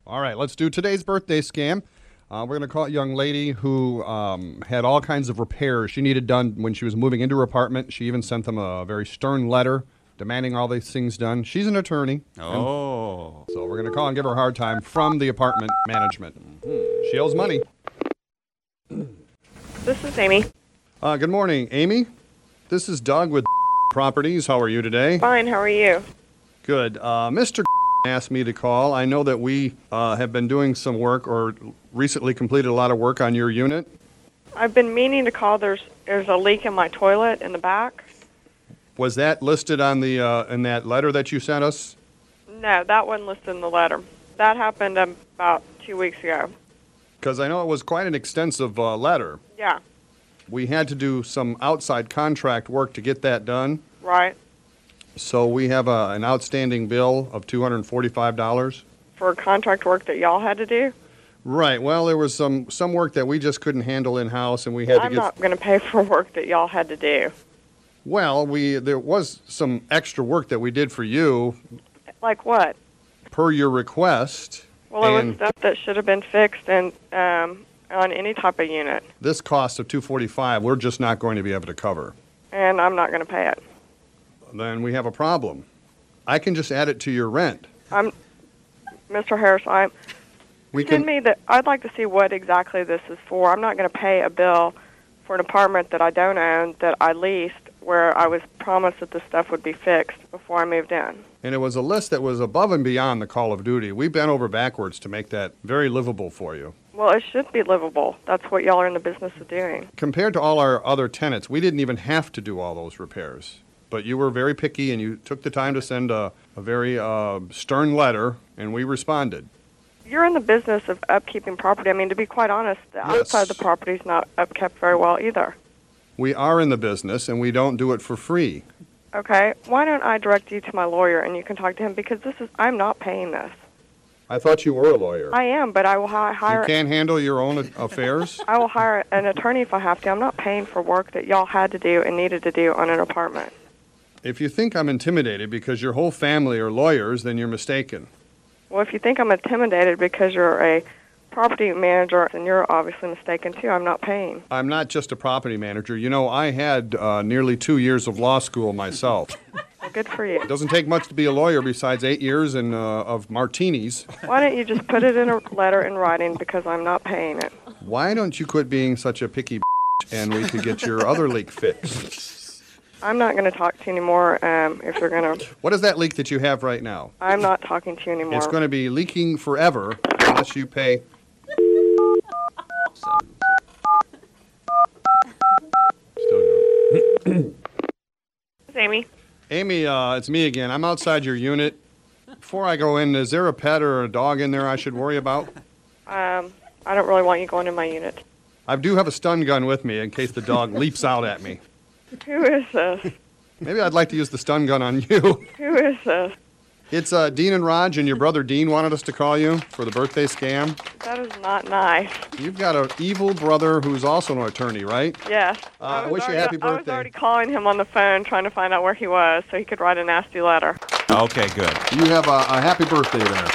All right, let's do today's birthday scam. We're going to call a young lady who had all kinds of repairs she needed done when she was moving into her apartment. She even sent them a very stern letter demanding all these things done. She's an attorney. Oh. So we're going to call and give her a hard time from the apartment management. She owes money. This is Amy. Good morning, Amy. This is Doug with Properties. How are you today? Fine, how are you? Good. Mr. asked me to call. I know that we have been doing some work or recently completed a lot of work on your unit. I've been meaning to call. There's a leak in my toilet in the back. Was that listed on the in that letter that you sent us? No, that wasn't listed in the letter. That happened about 2 weeks ago. Because I know it was quite an extensive letter. Yeah, We had to do some outside contract work to get that done. right. So we have an outstanding bill of $245. For contract work that y'all had to do. Right. Well, there was some work that we just couldn't handle in-house, and we had to I'm get... not going to pay for work that y'all had to do. Well, there was some extra work that we did for you Like what? per your request. Well, it was And stuff that should have been fixed and on any type of unit, this cost of $245, we're just not going to be able to cover. and I'm not going to pay it. Then we have a problem. I can just add it to your rent. Mr. Harris, We send me that. I'd like to see what exactly this is for. I'm not going to pay a bill for an apartment that I don't own, that I leased, where I was promised that the stuff would be fixed before I moved in. And it was a list that was above and beyond the call of duty. We bent over backwards to make that very livable for you. Well, it should be livable. That's what y'all are in the business of doing. Compared to all our other tenants, we didn't even have to do all those repairs. But you were very picky, and you took the time to send a very stern letter, and we responded. You're in the business of upkeeping property. I mean, to be quite honest, the Yes. outside of the property is not upkept very well either. We are in the business, and we don't do it for free. Okay? Why don't I direct you to my lawyer and you can talk to him, because I'm not paying this. I thought you were a lawyer. I am, but I will You hire can't handle your own affairs? I will hire an attorney if I have to. I'm not paying for work that y'all had to do and needed to do on an apartment. If you think I'm intimidated because your whole family are lawyers, then you're mistaken. Well, if you think I'm intimidated because you're a property manager, then you're obviously mistaken, too. I'm not paying. I'm not just a property manager. You know, I had nearly 2 years of law school myself. Well, good for you. It doesn't take much to be a lawyer besides 8 years of martinis. Why don't you just put it in a letter in writing, because I'm not paying it. Why don't you quit being such a picky and we could get your other leak fixed? I'm not going to talk to you anymore if you're going to. What is that leak that you have right now? I'm not talking to you anymore. It's going to be leaking forever unless you pay. Still going. Amy. Amy, it's me again. I'm outside your unit. Before I go in, is there a pet or a dog in there I should worry about? I don't really want you going in my unit. I do have a stun gun with me in case the dog leaps out at me. Who is this? Maybe I'd like to use the stun gun on you. Who is this? It's Dean and Raj, and your brother Dean wanted us to call you for the birthday scam. That is not nice. You've got an evil brother who's also an attorney, right? Yes. I wish you a happy I was birthday. already calling him on the phone trying to find out where he was so he could write a nasty letter. Okay, good. You have a happy birthday there.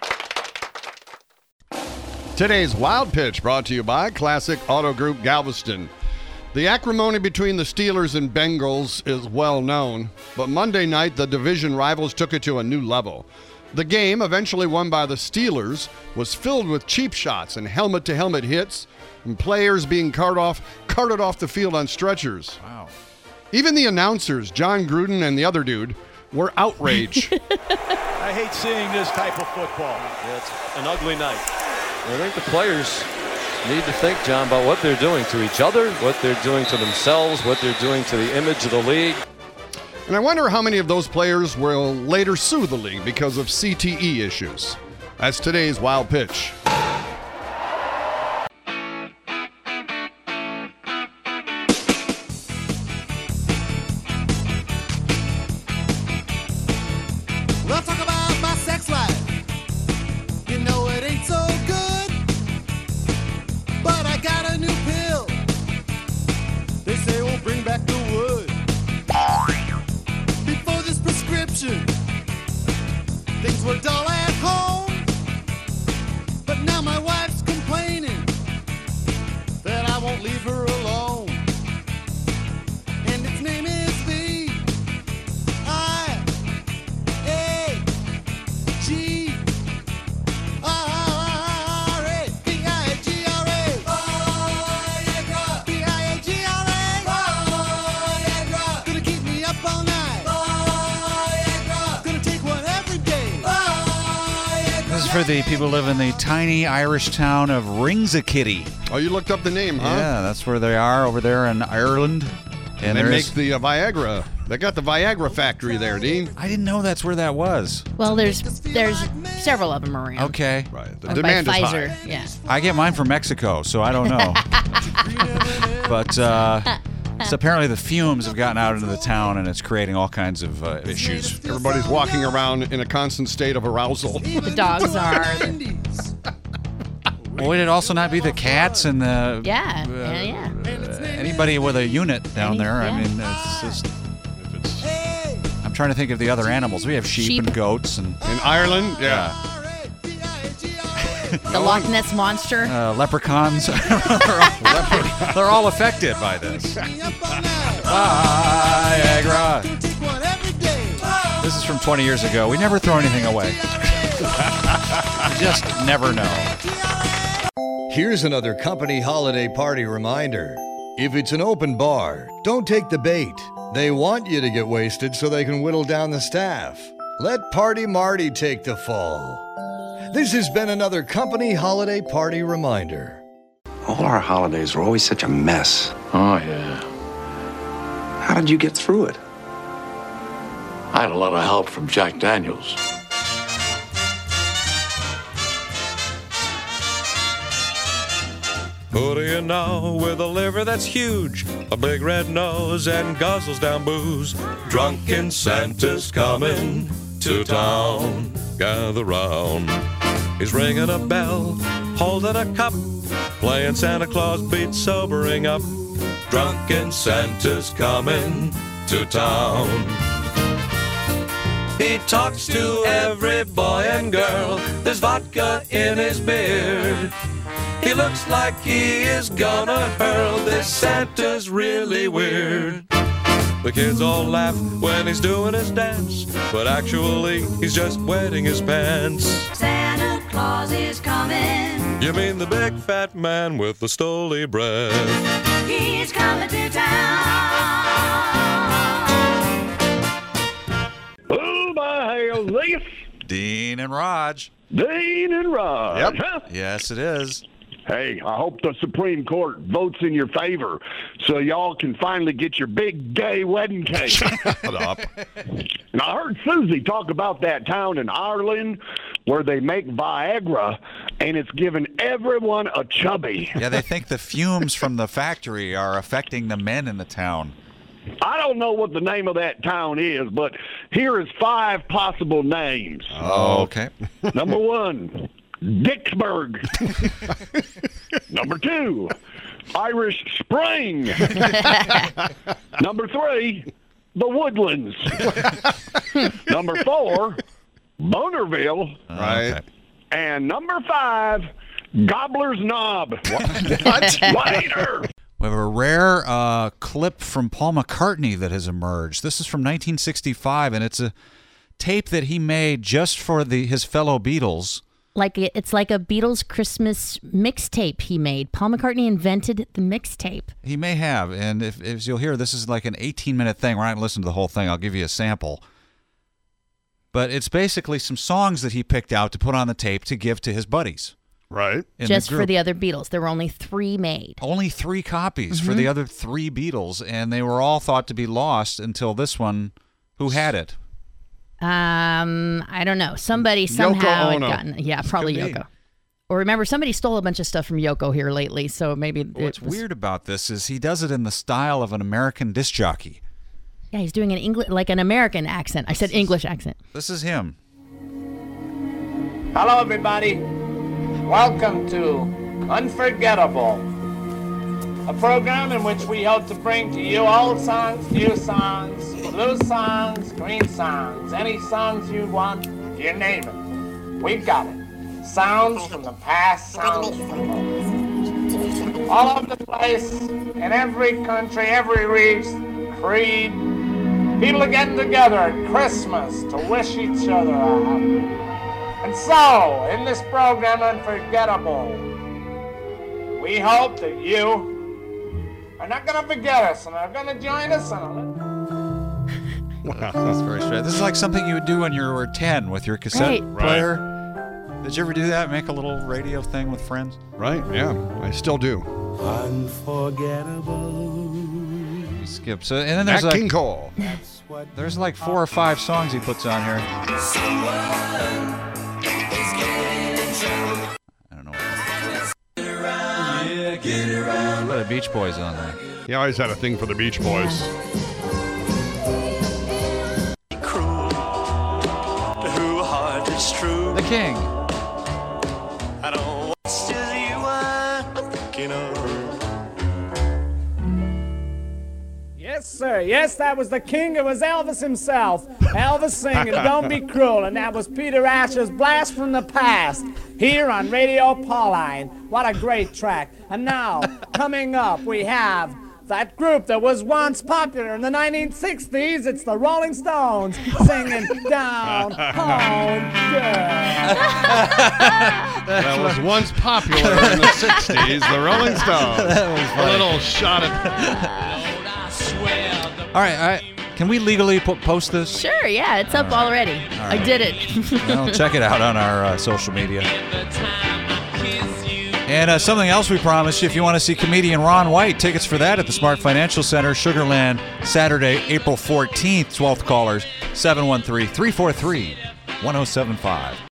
Today's Wild Pitch brought to you by Classic Auto Group Galveston. The acrimony between the Steelers and Bengals is well known, but Monday night the division rivals took it to a new level. The game, eventually won by the Steelers, was filled with cheap shots and helmet-to-helmet hits, and players being carted off the field on stretchers. Wow. Even the announcers, John Gruden and the other dude, were outraged. I hate seeing this type of football. Yeah, it's an ugly night. I think the players need to think, John, about what they're doing to each other, what they're doing to themselves, what they're doing to the image of the league. And I wonder how many of those players will later sue the league because of CTE issues. That's today's Wild Pitch. Let's talk about my sex life. You know it ain't so good, but I got a new pill. They say it will bring back the wood. Before this prescription, things were dull at home. Now my wife's complaining that I won't leave her alone. And its name is V-I-A-G-R-A. V-I-A-G-R-A. Viagra. V-I-A-G-R-A. Viagra. Gonna keep me up all night. Viagra. Gonna take one every day. Viagra. This is for the people who live in the tiny Irish town of Ringsakitty. Oh, you looked up the name, huh? Yeah, that's where they are over there in Ireland. And they make the Viagra. They got the Viagra factory there, Dean. I didn't know that's where that was. Well, there's several of them around. Okay. Right. The By demand is Pfizer, high. yeah. I get mine from Mexico, so I don't know. But so apparently the fumes have gotten out into the town, and it's creating all kinds of issues. Everybody's walking around in a constant state of arousal. The dogs are. Would it also not be the cats and the Yeah. anybody with a unit down there? I mean, it's just. I'm trying to think of the other animals. We have sheep. And goats and In Ireland, yeah. The Loch Ness Monster. leprechauns. They're all affected by this. Viagra. This is from 20 years ago. We never throw anything away. You just never know. Here's another company holiday party reminder. If it's an open bar, don't take the bait. They want you to get wasted so they can whittle down the staff. Let Party Marty take the fall. This has been another company holiday party reminder. All our holidays were always such a mess. Oh, yeah. How did you get through it? I had a lot of help from Jack Daniels. Who do you know with a liver that's huge, a big red nose, and guzzles down booze? Drunken Santa's coming to town. Gather round. He's ringing a bell, holding a cup, playing Santa Claus beats sobering up. Drunken Santa's coming to town. He talks to every boy and girl. There's vodka in his beard. He looks like he is gonna hurl. This Santa's really weird. The kids all laugh when he's doing his dance, but actually he's just wetting his pants. Santa Claus is coming. You mean the big fat man with the stoley breath? He's coming to town. Oh, my hell, this Dean and Raj. Dean and Raj. Yep. Huh? Yes, it is. Hey, I hope the Supreme Court votes in your favor so y'all can finally get your big gay wedding cake. Shut up. And I heard Susie talk about that town in Ireland where they make Viagra, and it's giving everyone a chubby. Yeah, they think the fumes from the factory are affecting the men in the town. I don't know what the name of that town is, but here is 5 possible names. Oh, okay. Number 1, Dicksburg. Number 2, Irish Spring. Number 3, The Woodlands. Number 4, Bonerville. Right. Okay. And number 5, Gobbler's Knob. What? Later. We have a rare clip from Paul McCartney that has emerged. This is from 1965, and it's a tape that he made just for his fellow Beatles. It's like a Beatles Christmas mixtape he made. Paul McCartney invented the mixtape. He may have, and if you'll hear, this is like an 18-minute thing. We're not going to listen to the whole thing. I'll give you a sample. But it's basically some songs that he picked out to put on the tape to give to his buddies. Right. Just for the other Beatles. There were only 3 made. Only 3 copies for the other 3 Beatles, and they were all thought to be lost until this one. Who had it? I don't know. Somebody somehow had gotten. Yeah, probably Yoko. Or remember, somebody stole a bunch of stuff from Yoko here lately, so maybe. What's weird about this is he does it in the style of an American disc jockey. Yeah, he's doing an American accent. I said English accent. This is him. Hello, everybody. Welcome to Unforgettable, a program in which we hope to bring to you old songs, new songs, blue songs, green songs, any songs you want, you name it. We've got it. sounds from the past, sounds from all over the place, in every country, every race, creed. People are getting together at Christmas to wish each other a happy. And so, in this program, Unforgettable, we hope that you are not going to forget us and are going to join us on a Wow, that's very strange. This is like something you would do when you were 10 with your cassette player. Right. Did you ever do that? Make a little radio thing with friends? Right, yeah. I still do. Unforgettable. Skip. So, and then there's Nat like King Cole. There's like 4 or 5 songs he puts on here. I don't know. What the Beach Boys on there. He always had a thing for the Beach Boys. The King. I don't want still you are thinking of. Yes, sir. Yes, that was the king. It was Elvis himself. Elvis singing Don't Be Cruel. And that was Peter Asher's Blast from the Past here on Radio Pauline. What a great track. And now, coming up, we have that group that was once popular in the 1960s. It's the Rolling Stones singing Down Home Girl. That was once popular in the 60s, the Rolling Stones. That was funny. A little shot at... All right, can we legally post this? Sure, yeah, it's up already. I did it. Well, check it out on our social media. And something else we promised you, if you want to see comedian Ron White, tickets for that at the Smart Financial Center, Sugarland, Saturday, April 14th, 12th callers, 713-343-1075.